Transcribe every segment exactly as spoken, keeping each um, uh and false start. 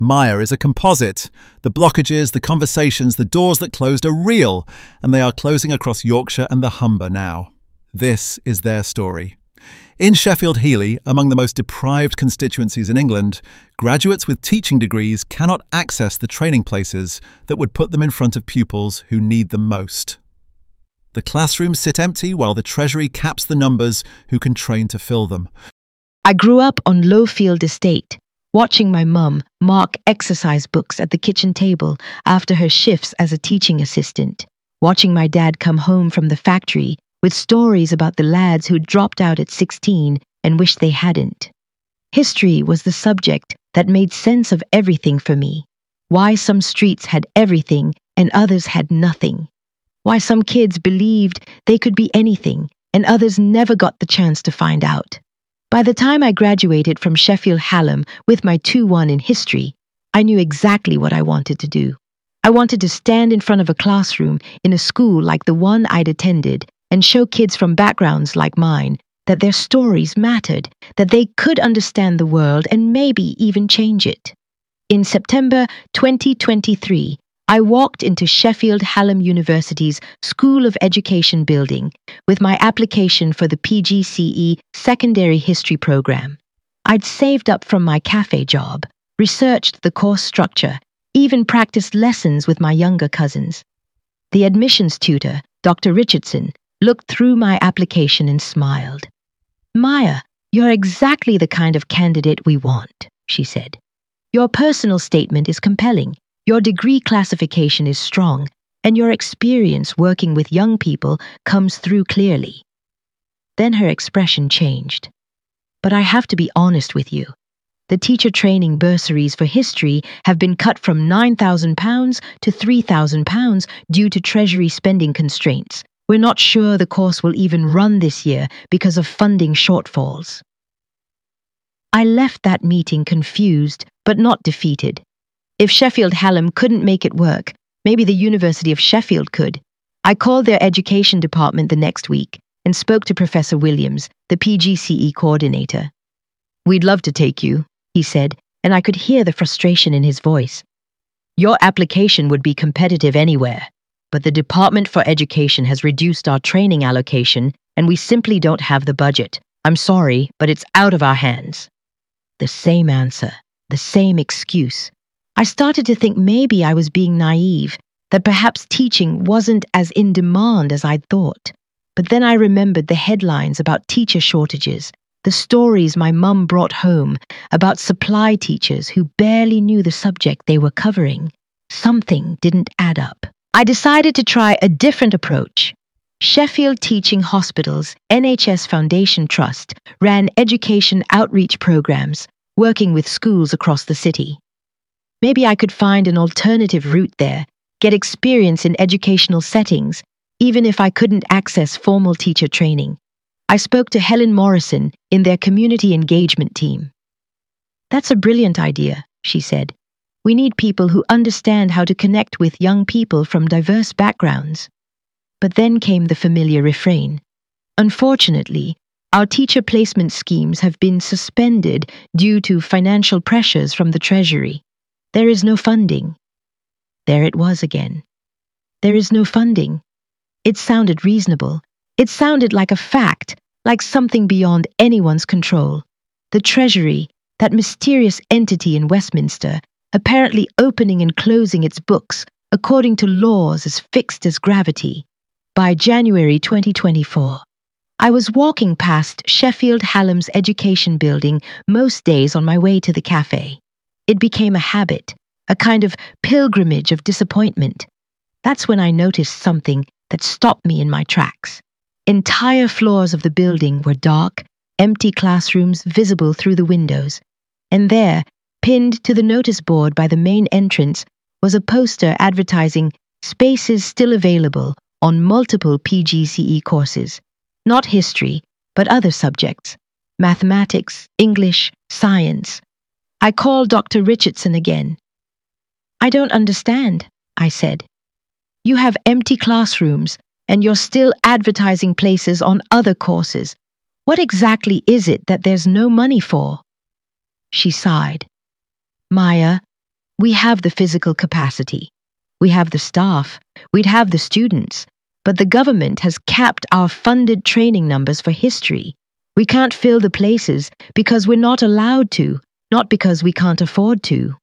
Maya is a composite. The blockages, the conversations, the doors that closed are real, and they are closing across Yorkshire and the Humber now. This is their story. In Sheffield Heeley, among the most deprived constituencies in England, graduates with teaching degrees cannot access the training places that would put them in front of pupils who need them most. The classrooms sit empty while the Treasury caps the numbers who can train to fill them. I grew up on Lowfield Estate, watching my mum mark exercise books at the kitchen table after her shifts as a teaching assistant, watching my dad come home from the factory with stories about the lads who dropped out at sixteen and wished they hadn't. History was the subject that made sense of everything for me. Why some streets had everything and others had nothing. Why some kids believed they could be anything and others never got the chance to find out. By the time I graduated from Sheffield Hallam with my two one in history, I knew exactly what I wanted to do. I wanted to stand in front of a classroom in a school like the one I'd attended and show kids from backgrounds like mine that their stories mattered, that they could understand the world and maybe even change it. In September twenty twenty-three, I walked into Sheffield Hallam University's School of Education building with my application for the P G C E Secondary History program. I'd saved up from my cafe job, researched the course structure, even practiced lessons with my younger cousins. The admissions tutor, Doctor Richardson, looked through my application and smiled. "Maya, you're exactly the kind of candidate we want," she said. "Your personal statement is compelling. Your degree classification is strong, and your experience working with young people comes through clearly." Then her expression changed. "But I have to be honest with you. The teacher training bursaries for history have been cut from nine thousand pounds to three thousand pounds due to Treasury spending constraints. We're not sure the course will even run this year because of funding shortfalls." I left that meeting confused, but not defeated. If Sheffield Hallam couldn't make it work, maybe the University of Sheffield could. I called their education department the next week and spoke to Professor Williams, the P G C E coordinator. "We'd love to take you," he said, and I could hear the frustration in his voice. "Your application would be competitive anywhere, but the Department for Education has reduced our training allocation and we simply don't have the budget. I'm sorry, but it's out of our hands." The same answer, the same excuse. I started to think maybe I was being naive, that perhaps teaching wasn't as in demand as I'd thought. But then I remembered the headlines about teacher shortages, the stories my mum brought home about supply teachers who barely knew the subject they were covering. Something didn't add up. I decided to try a different approach. Sheffield Teaching Hospitals N H S Foundation Trust ran education outreach programs, working with schools across the city. Maybe I could find an alternative route there, get experience in educational settings, even if I couldn't access formal teacher training. I spoke to Helen Morrison in their community engagement team. "That's a brilliant idea," she said. "We need people who understand how to connect with young people from diverse backgrounds." But then came the familiar refrain. "Unfortunately, our teacher placement schemes have been suspended due to financial pressures from the Treasury. There is no funding." There it was again. There is no funding. It sounded reasonable. It sounded like a fact, like something beyond anyone's control. The Treasury, that mysterious entity in Westminster, apparently opening and closing its books according to laws as fixed as gravity. By January twenty twenty-four, I was walking past Sheffield Hallam's education building most days on my way to the cafe. It became a habit, a kind of pilgrimage of disappointment. That's when I noticed something that stopped me in my tracks. Entire floors of the building were dark, empty classrooms visible through the windows. And there, pinned to the notice board by the main entrance, was a poster advertising spaces still available on multiple P G C E courses. Not history, but other subjects. Mathematics, English, science. I called Doctor Richardson again. "I don't understand," I said. "You have empty classrooms, and you're still advertising places on other courses. What exactly is it that there's no money for?" She sighed. "Maya, We have the physical capacity. We have the staff. We'd have the students. But the government has capped our funded training numbers for history. We can't fill the places because we're not allowed to, not because we can't afford to.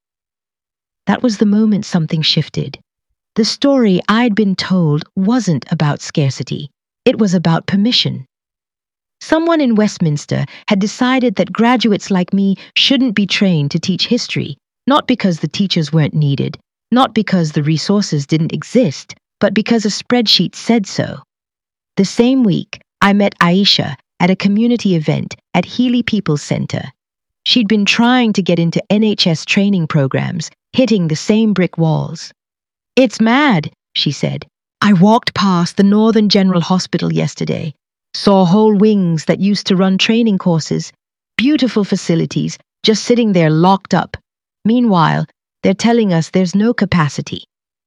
That was the moment something shifted. The story I'd been told wasn't about scarcity. It was about permission. Someone in Westminster had decided that graduates like me shouldn't be trained to teach history, not because the teachers weren't needed, not because the resources didn't exist, but because a spreadsheet said so. The same week, I met Aisha at a community event at Healy People's Centre. She'd been trying to get into N H S training programs, hitting the same brick walls. "It's mad," she said. "I walked past the Northern General Hospital yesterday, saw whole wings that used to run training courses, beautiful facilities, just sitting there locked up. Meanwhile, they're telling us there's no capacity."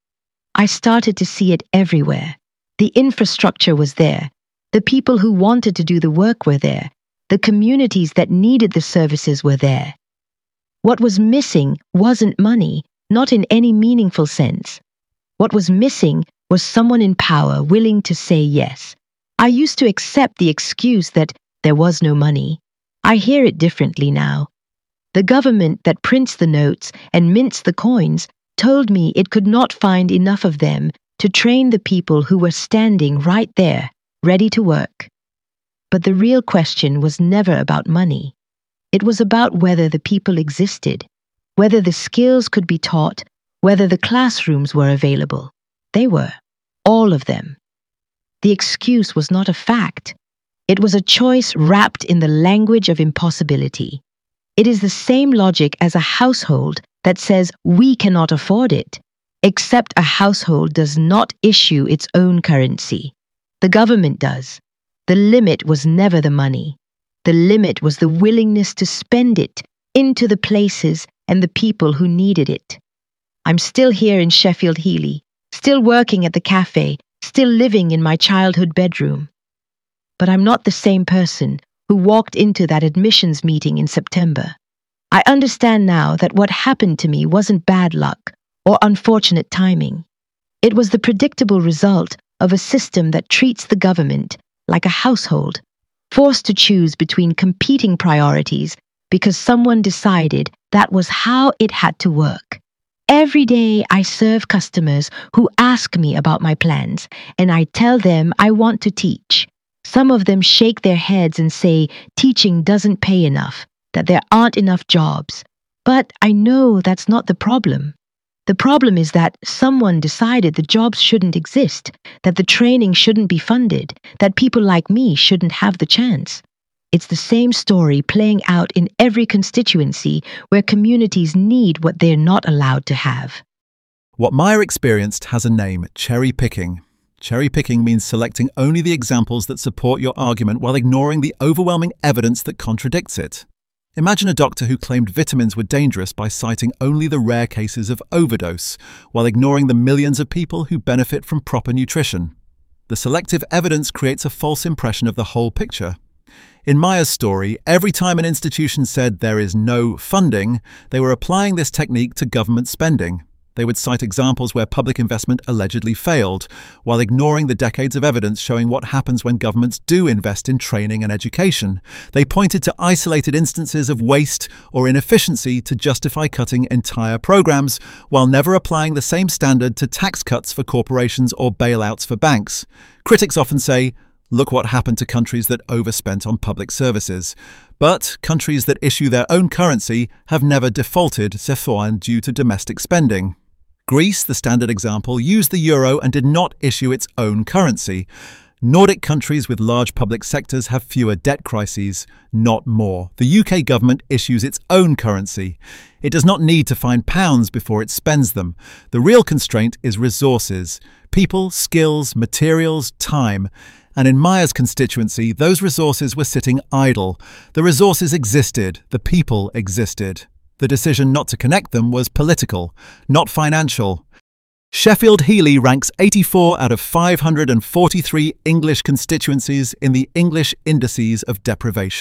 I started to see it everywhere. The infrastructure was there. The people who wanted to do the work were there. The communities that needed the services were there. What was missing wasn't money, not in any meaningful sense. What was missing was someone in power willing to say yes. I used to accept the excuse that there was no money. I hear it differently now. The government that prints the notes and mints the coins told me it could not find enough of them to train the people who were standing right there, ready to work. But the real question was never about money. It was about whether the people existed, whether the skills could be taught, whether the classrooms were available. They were, all of them. The excuse was not a fact. It was a choice wrapped in the language of impossibility. It is the same logic as a household that says we cannot afford it, except a household does not issue its own currency. The government does. The limit was never the money. The limit was the willingness to spend it into the places and the people who needed it. I'm still here in Sheffield Healy, still working at the cafe, still living in my childhood bedroom. But I'm not the same person who walked into that admissions meeting in September. I understand now that what happened to me wasn't bad luck or unfortunate timing. It was the predictable result of a system that treats the government like a household, forced to choose between competing priorities because someone decided that was how it had to work. Every day I serve customers who ask me about my plans, and I tell them I want to teach. Some of them shake their heads and say teaching doesn't pay enough, that there aren't enough jobs. But I know that's not the problem. The problem is that someone decided the jobs shouldn't exist, that the training shouldn't be funded, that people like me shouldn't have the chance. It's the same story playing out in every constituency where communities need what they're not allowed to have. What Maya experienced has a name: cherry picking. Cherry picking means selecting only the examples that support your argument while ignoring the overwhelming evidence that contradicts it. Imagine a doctor who claimed vitamins were dangerous by citing only the rare cases of overdose, while ignoring the millions of people who benefit from proper nutrition. The selective evidence creates a false impression of the whole picture. In Maya's story, every time an institution said there is no funding, they were applying this technique to government spending. They would cite examples where public investment allegedly failed, while ignoring the decades of evidence showing what happens when governments do invest in training and education. They pointed to isolated instances of waste or inefficiency to justify cutting entire programs, while never applying the same standard to tax cuts for corporations or bailouts for banks. Critics often say, look what happened to countries that overspent on public services. But countries that issue their own currency have never defaulted, certes due to domestic spending. Greece, the standard example, used the euro and did not issue its own currency. Nordic countries with large public sectors have fewer debt crises, not more. The U K government issues its own currency. It does not need to find pounds before it spends them. The real constraint is resources: people, skills, materials, time. And in Maya's constituency, those resources were sitting idle. The resources existed, the people existed. The decision not to connect them was political, not financial. Sheffield Healy ranks eighty-four out of five hundred forty-three English constituencies in the English Indices of Deprivation.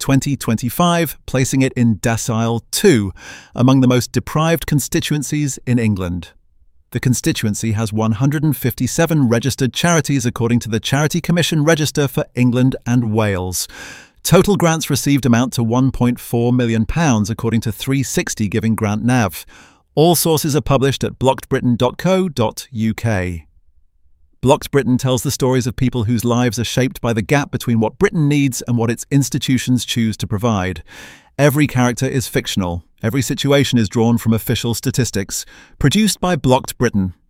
twenty twenty-five, placing it in decile two, among the most deprived constituencies in England. The constituency has one hundred fifty-seven registered charities according to the Charity Commission Register for England and Wales. Total grants received amount to one point four million pounds according to three sixty Giving Grant Nav. All sources are published at blocked britain dot co dot U K. Blocked Britain tells the stories of people whose lives are shaped by the gap between what Britain needs and what its institutions choose to provide. Every character is fictional. Every situation is drawn from official statistics. Produced by Blocked Britain.